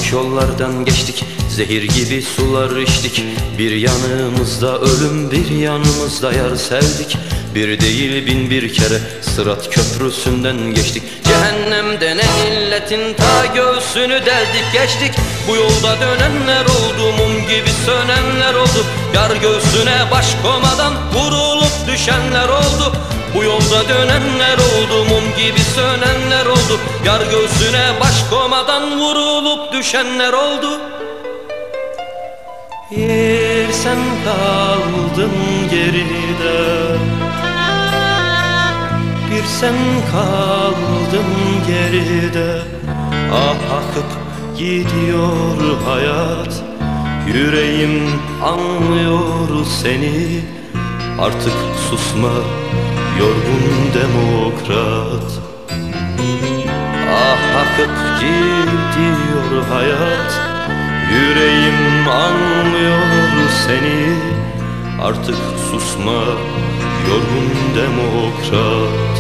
Yanlış yollardan geçtik, zehir gibi sular içtik. Bir yanımızda ölüm, bir yanımızda yar sevdik. Bir değil bin bir kere Sırat köprüsünden geçtik. Cehennem denen illetin ta göğsünü deldik geçtik. Bu yolda dönenler oldu, mum gibi sönenler oldu. Yar göğsüne baş komadan vurulup düşenler oldu. Bu yolda dönenler oldu, mum gibi sönenler oldu. Yar göğsüne baş komadan vurulup düşenler oldu. Bir sen kaldın geride, bir sen kaldın geride. Ah akıp gidiyor hayat, yüreğim anlıyor seni. Artık susma yorgun demokrat. Ah akıp gidiyor hayat, yüreğim anlıyor seni. Artık susma yorgun demokrat.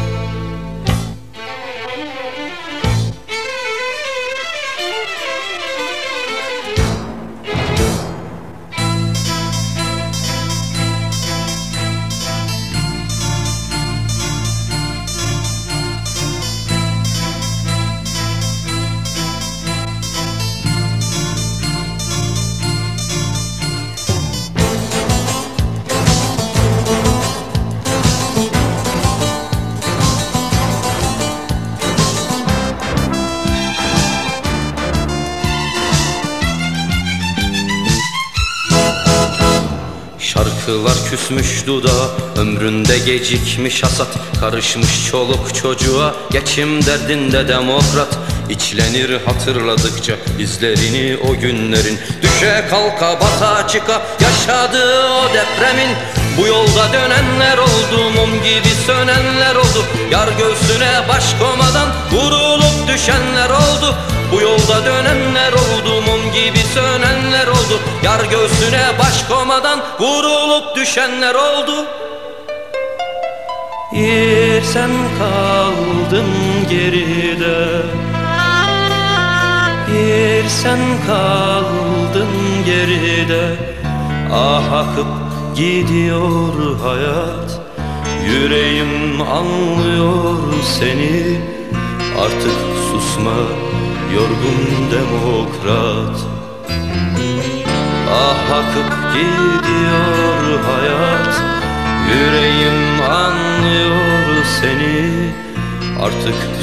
Şarkılar küsmüş dudağa, ömründe gecikmiş hasat. Karışmış çoluk çocuğa, geçim derdinde demokrat. İçlenir hatırladıkça izlerini o günlerin. Düşe kalka bata çıka yaşadığı o depremin. Bu yolda dönenler oldu, mum gibi sönenler oldu. Yar göğsüne baş komadan vurulup düşenler oldu. Bu yolda dönenler oldu, mum gibi sönenler oldu. Yar göğsüne baş komadan vurulup düşenler oldu. Bir sen kaldın geride, bir sen kaldın geride. Ah akıp gidiyor hayat, yüreğim anlıyor seni. Artık susma yorgun demokrat. Ah akıp gidiyor hayat, yüreğim anlıyor seni. Artık